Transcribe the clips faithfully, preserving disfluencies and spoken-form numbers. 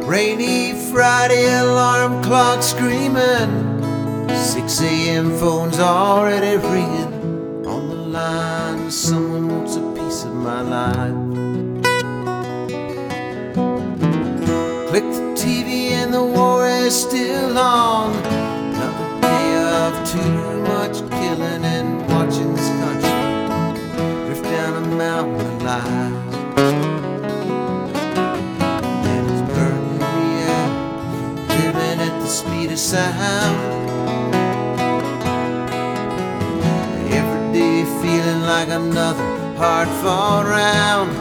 Rainy Friday, alarm clock screaming, six a.m. phone's already ringing. On the line, someone wants a piece of my life. Click the T V and the war is still on. Another day of too much killing and watching this country drift down a mountain of lies. Speed of sound, every day feeling like another hard-fought round.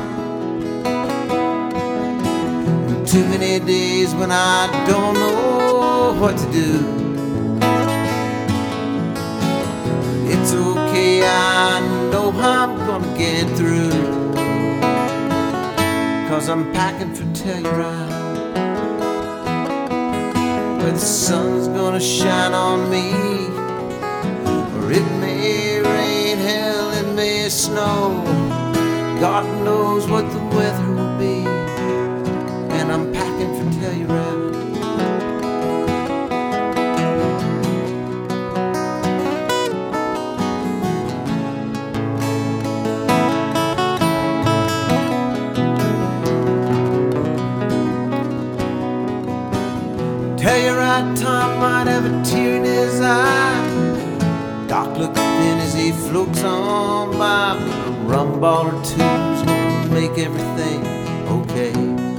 And too many days when I don't know what to do. It's okay, I know I'm gonna get through, 'cause I'm packing for Telluride, where the sun's gonna shine on me. Or it may rain, hell, it may snow. God knows what the weather will be, and I'm packing for Telluride. Telluride Tom might have a tear in his eye. Doc looks thin as he floats on by. A rum ball or two's gonna make everything okay.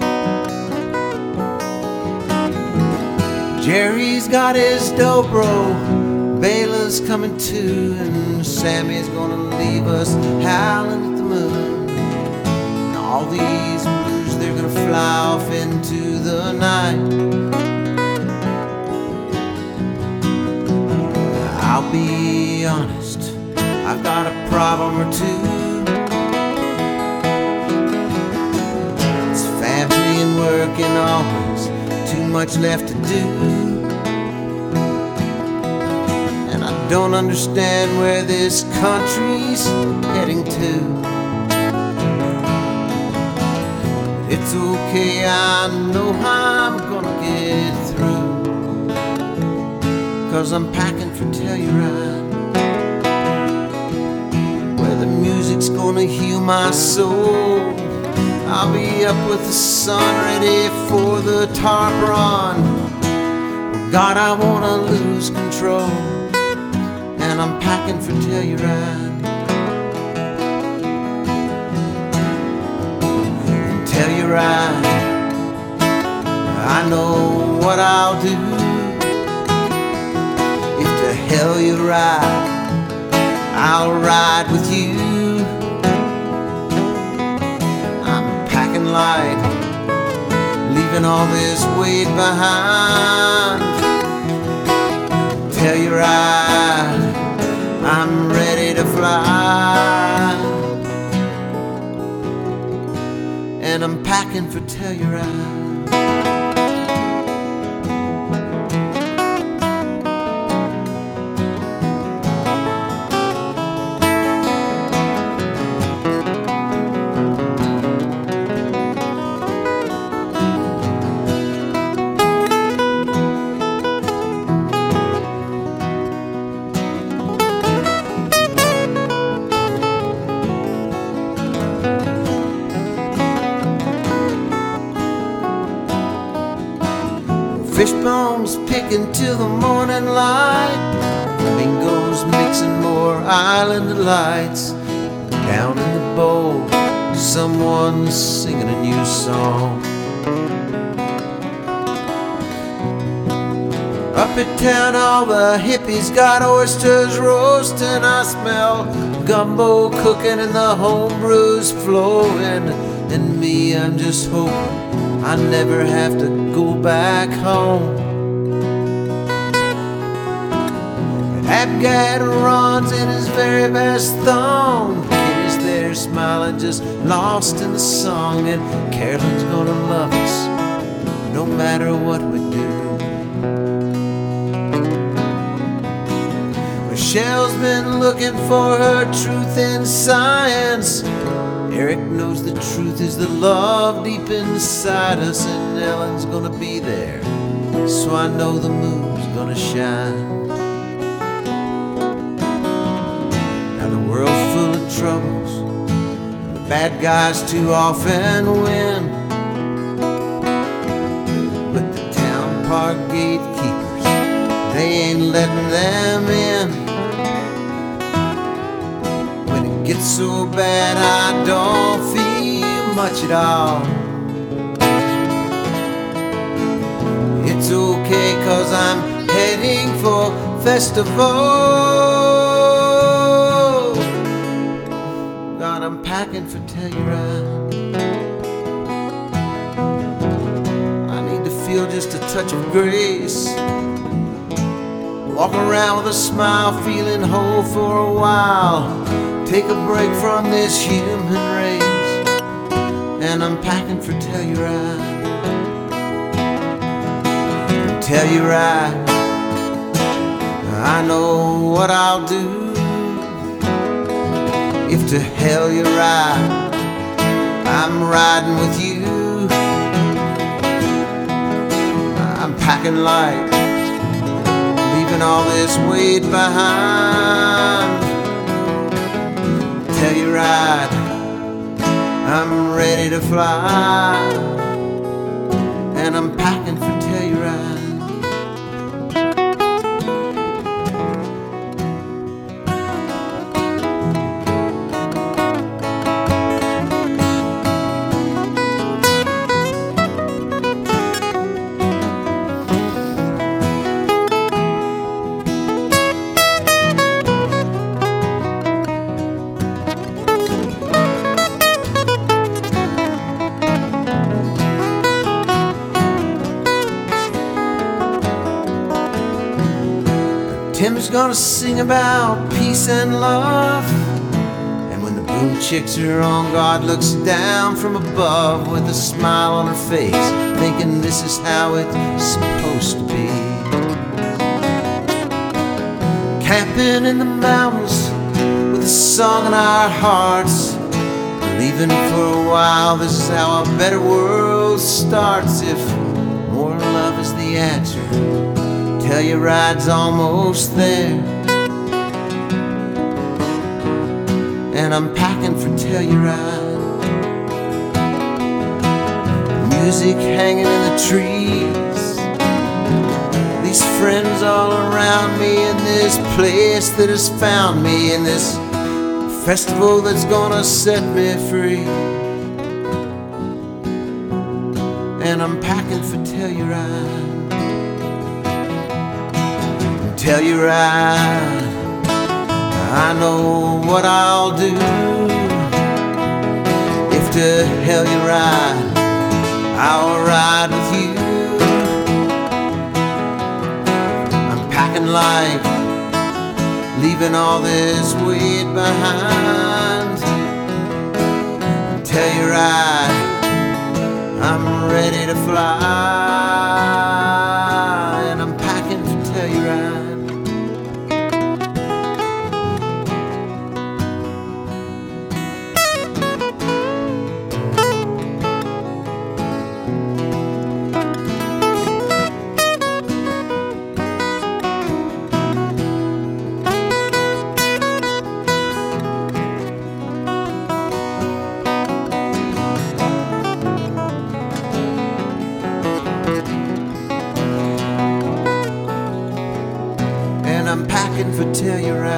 Jerry's got his dobro, Bela's coming too, and Sammy's gonna leave us howling at the moon. And all these blues, they're gonna fly off into the night. I'll be honest, I've got a problem or two. It's family and work and always too much left to do. And I don't understand where this country's heading to. It's okay, I know I'm gonna get through, 'cause I'm packing for Telluride, where the music's gonna heal my soul. I'll be up with the sun, ready for the tarp run. God, I wanna lose control, and I'm packing for Telluride. Telluride, I know what I'll do. To hell you ride, I'll ride with you. I'm packing light, leaving all this weight behind. Telluride, I'm ready to fly, and I'm packing for Telluride. Fishbones picking till the morning light. Flamingos mixing more island delights. Down in the bowl, someone's singing a new song. Up in town, all the hippies got oysters roasting. I smell gumbo cooking and the homebrew's flowing. And me, I'm just hoping I never have to go back home. Abgad runs in his very best thong. Kitty's there smiling, just lost in the song. And Carolyn's gonna love us no matter what we do. Michelle's been looking for her truth in science. Eric knows the truth is the love deep inside us, and Ellen's gonna be there, so I know the moon's gonna shine. Now the world's full of troubles, the bad guys too often win, but the town park gatekeepers, they ain't letting them in. It's so bad I don't feel much at all. It's okay cause I'm heading for festival. God, I'm packing for Telluride. I need to feel just a touch of grace, walk around with a smile, feeling whole for a while. Take a break from this human race, and I'm packing for Telluride. Telluride, I know what I'll do. If to hell you ride, I'm riding with you. I'm packing light, leaving all this weight behind. Telluride, I'm ready to fly, and I'm packing for Telluride. Tim's gonna sing about peace and love, and when the boom chicks are on, God looks down from above with a smile on her face, thinking this is how it's supposed to be. Camping in the mountains with a song in our hearts, believing for a while this is how a better world starts. If more love is the answer, Telluride's almost there, and I'm packing for Telluride. Music hanging in the trees, these friends all around me, in this place that has found me, in this festival that's gonna set me free. And I'm packing for Telluride. Telluride, I know what I'll do. If to hell you ride, I'll ride with you. I'm packing light, leaving all this weight behind. Telluride, I'm ready to fly, and I'm packing for Telluride. I'm packing for Telluride.